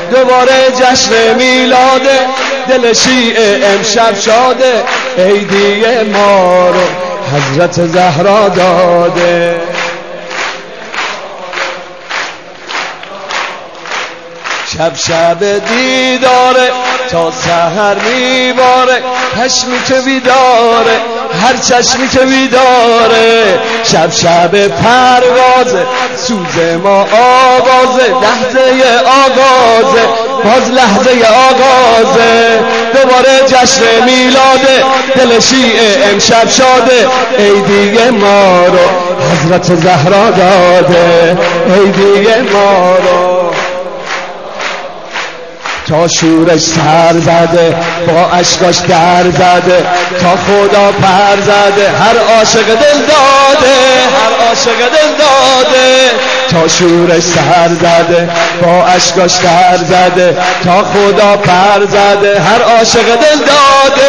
دوباره جشن میلاده، دل شیعه امشب شاده، عیدی ما رو حضرت زهرا داده. شب شب دیداره تا سحر میباره، چشمی که بیداره هر چشمی که بیداره. شب شب پروازه سوز ما آوازه، لحظه آغازه باز لحظه آغازه. دوباره جشن میلاده، دل شیعه امشب شاده، عیدی ما رو حضرت زهرا داده، عیدی ما رو. تا شورش سر زده با اشکاش در زده، تا خدا پر زده هر عاشق دل داده، هر عاشق دل داده. تا شورش سر زده با اشکاش در زده، تا خدا پر زده هر عاشق دل داده.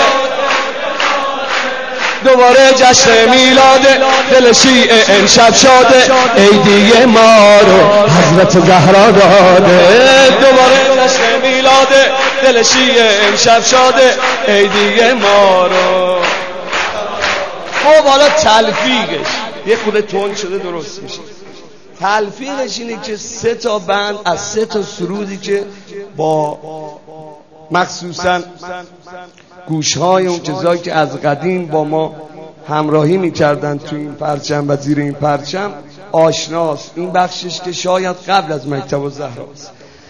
دوباره جشن میلاده، دل شیعه امشب شاده، عیدی ما رو حضرت زهرا داده. دوباره جشن میلاده، دل شیعه امشب شاده، عیدی ما رو. خب حالا تلفیقش یه خورده تند شده درست میشه. تلفیقش اینه که 3 تا بند از 3 تا سرودی که با مخصوصا گوشهای اون چیزایی که از قدیم با ما همراهی میکردن تو این پرچم و زیر این پرچم آشناست. این بخشش که شاید قبل از مکتب زهراست.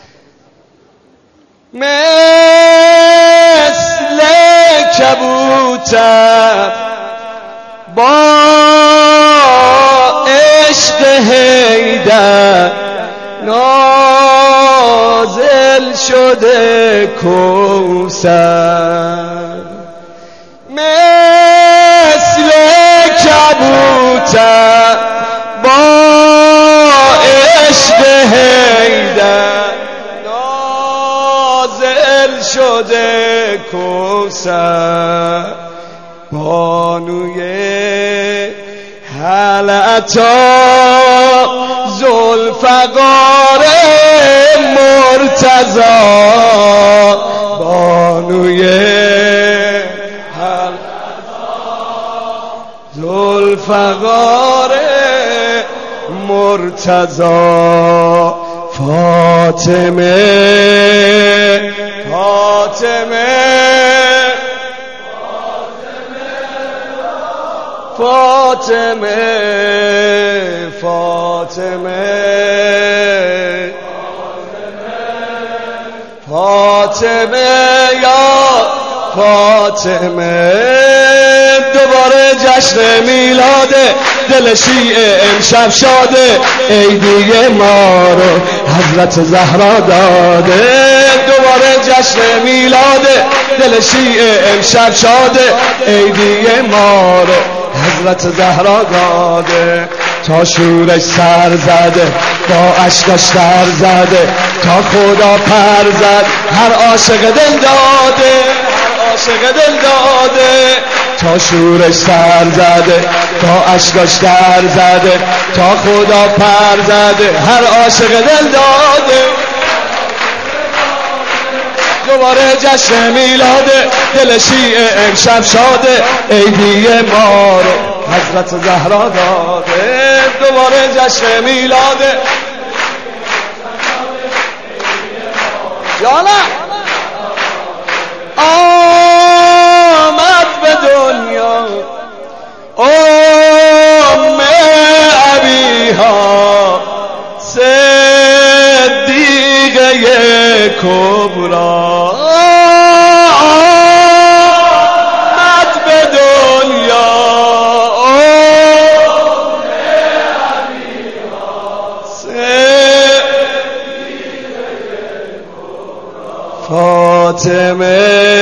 مثل کبوتر با عشق حیدر نازل شده کوثر، مثل کبوتر با عشق حیدر نازل شده کوثر. بانوی حلعتا ذوالفقار مرتضی، بانوی ذوالفقار مرتضی. فاطمه فاطمه فاطمه فاطمه فاطمه یا فاطمه. دوباره جشن میلاده، دل شیعه امشب شاده، عیدی ما رو حضرت زهرا داده. دوباره جشن میلاده، دل شیعه امشب شاده، عیدی ما رو حضرت زهرا داده. تا شورش سر زده با اشکاش در زده، تا خدا پر زد هر عاشق دل داده، هر عاشق دل داده. تا شورش سر زده با اشکاش در زده، تا خدا پر زده هر عاشق دل داده. دوباره جشن میلاده، دل شیعه امشب شاده، عیدی ما رو حضرت زهرا داده. دوباره جشن میلاده. یالا آمد به دنیا ام ابیها صدیقه کبری. آمد به دنیا ام ابیها صدیقه کبری. فاطمه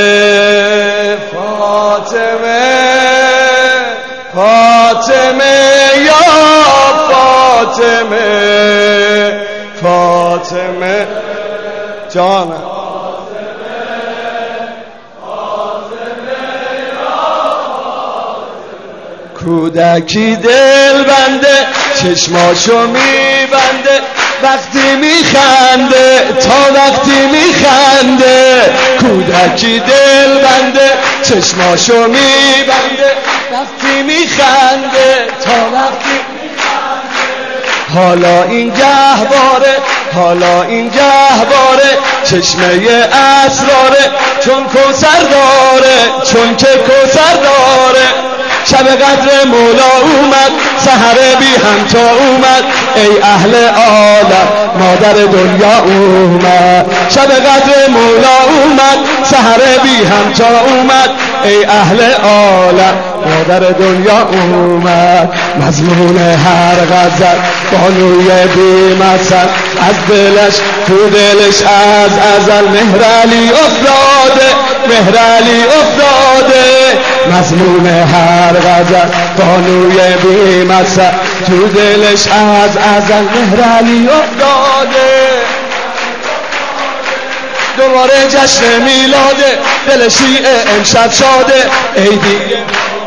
فاطمه فاطمه یا فاطمه فاطمه جانم. کودکی دل بنده چشماشو میبنده، وقتی میخنده تا وقتی میخنده، کودکی دل بنده چشماشو میبنده، وقتی میخنده تا وقتی حالا این گهواره، حالا این گهواره چشمه اسراره، چون کوثر داره، چون که کوثر داره. شب قدر مولا اومد، سحر بی همتا اومد، ای اهل عالم مادر دنیا اومد. شب قدر مولا اومد، سحر بی همتا اومد، ای اهل عالم مادر دنیا اومد. مضمون هر غزل بانوی بی مثل، از دلش تو دلش از ازل مهرعلی افتاده، مهرعلی افتاده. مضمون هر غزل بانوی بی مثل، تو دلش از ازل مهرعلی افتاده. دوباره جشن میلاده، دل شیعه امشب شاده، عیدی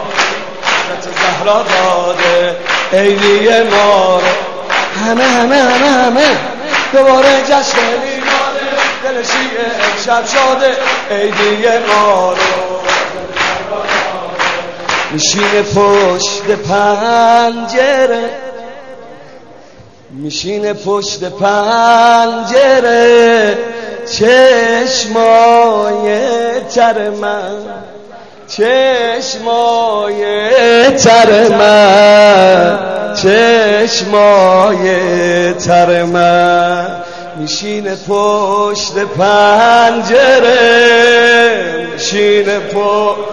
زهرا داده، عیدی ما همه دوباره جشن میلاده، دل شیعه امشب شاده، عیدی ما میشینه پشت پنجره، میشینه پشت پنجره، چشمای تر من، چشمای تر من، چشمای تر من. میشینه پشت پنجره، میشینه پشت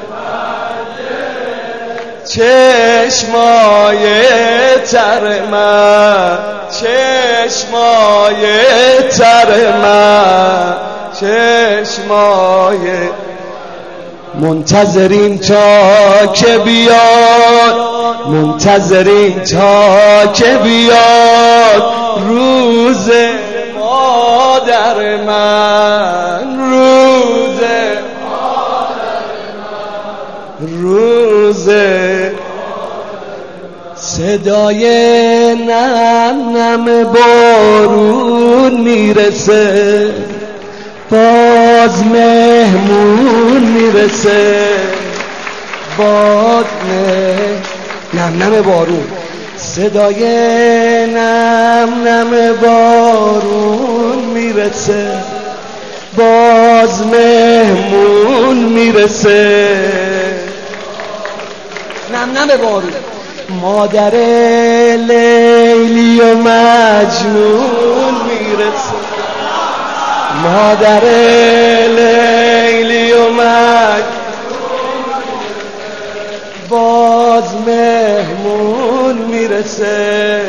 چشمای تر من، چشمای تر من، چشمای. منتظریم تا که بیاد، منتظریم تا که بیاد روز مادر من، روز روز صدای نم نم بارون میرسه، باز مهمون میرسه، باز نم نم بارون، صدای نم نم بارون میرسه، باز مهمون میرسه. نم نم بارون، مادر لیلی و مجنون میرسه، مادر لیلی و مجنون، باز مهمون میرسه.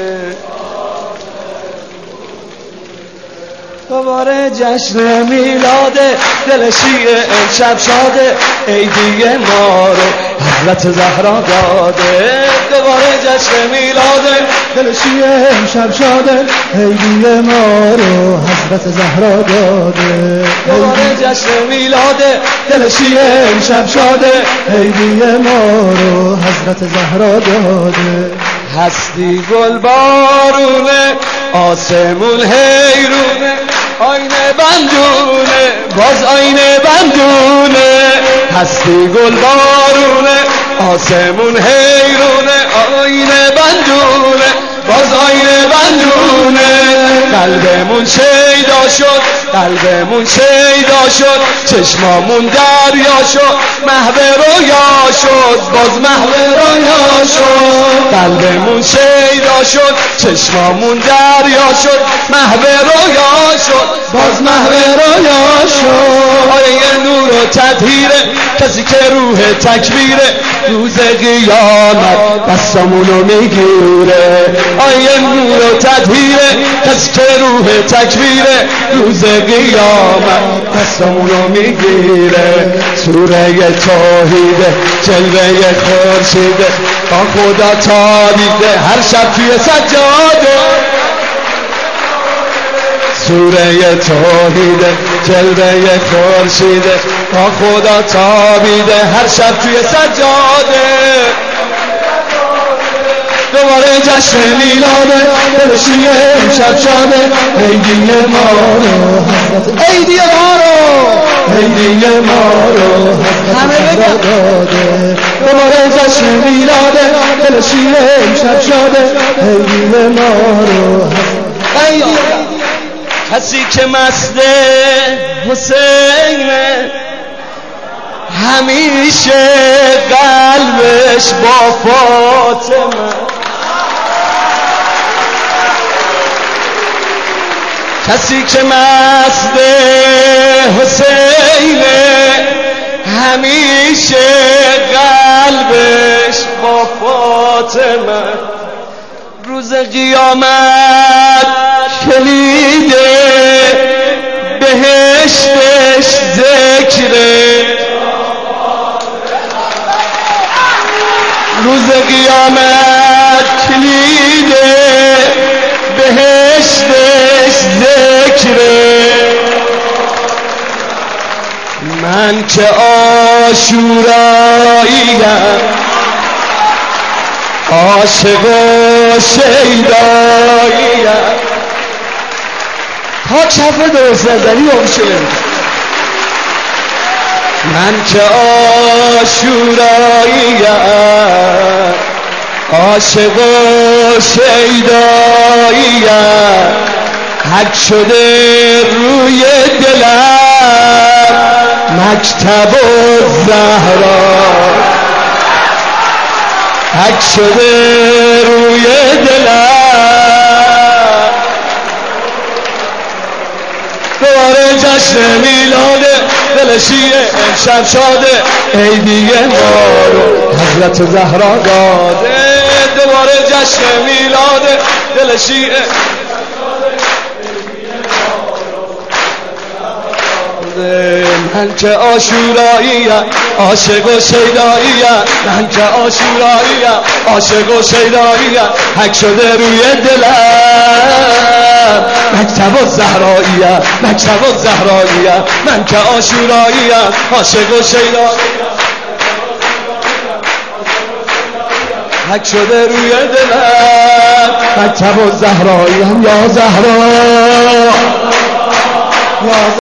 دوباره جشن میلاده، دل شیعه امشب شاده، عیدی ما رو حضرت زهرا داده. دوباره جشن میلاده، دل شیعه امشب شاده، عیدی ما رو حضرت زهرا داده. دوباره جشن میلاده، دل شیعه امشب شاده، عیدی ما رو حضرت زهرا داده. هستی گل بارونه، آسمون حیرونه، آینه بندونه، باز آینه بندونه. هستی گل بارونه، آسمون حیرونه، آینه بندونه، باز آینه بندونه. قلبمون شیدا شد، قلبمون شیدا شد، چشمامون دریا شد، محو رویا شد، باز محو رویا شد. قلبمون شیدا شد، چشمامون دریا شد، محو رویا شد، باز محو رویا شد. آیه نور و تطهیره، کسی که روح تکبیره، روز قیامت دستمونو میگیره. آیه نور و تطهیره، کسی که روح تکبیره، روز قیامت دستمونو میگیره. سوره توحیده، جلوه خورشیده، با خدا تابیده هر شب توی سجاده. سوره توحیده، جلوه خورشیده، با خدا تابیده هر شب توی سجاده. دوباره جشن میلاده، دل شیعه امشب شاده، عیدی ما رو حضرت، عیدی عیدی ما رو همه داده دوباره جشن میلاده دل شیر امشب شاده عیدی ما رو کسی که مست حسینه همیشه قلبش با فاطمه کسی که مست حسینه همیشه قلبش با فاطمه روز قیامت کلید بهشتش ذکره روز قیامت کلید بهشتش ذکره من که عاشوراییم عاشق و شیداییم تا کف درست نظری آمشه من که عاشوراییم عاشق و شیداییم حک شده روی دلم مکتب و زهرا حک شده روی دلم دوباره جشن میلاده دل شیعه امشب شاده عیدی ما رو حضرت زهرا داده دوباره جشن میلاده دل شیعه من که عاشوراییم عاشق و شیداییم من که عاشوراییم عاشق و شیداییم حک شده روی دلم مکتب و زهراییم مکتب و زهراییم من که عاشوراییم عاشق و شیداییم حک شده روی دلم مکتب و زهراییم یا زهرا یا